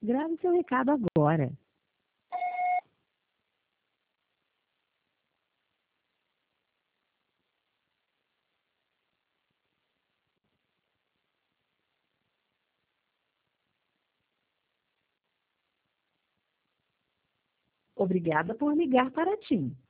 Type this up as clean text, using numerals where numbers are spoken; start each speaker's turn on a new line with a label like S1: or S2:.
S1: Grave seu recado agora. Obrigada por ligar para a TIM.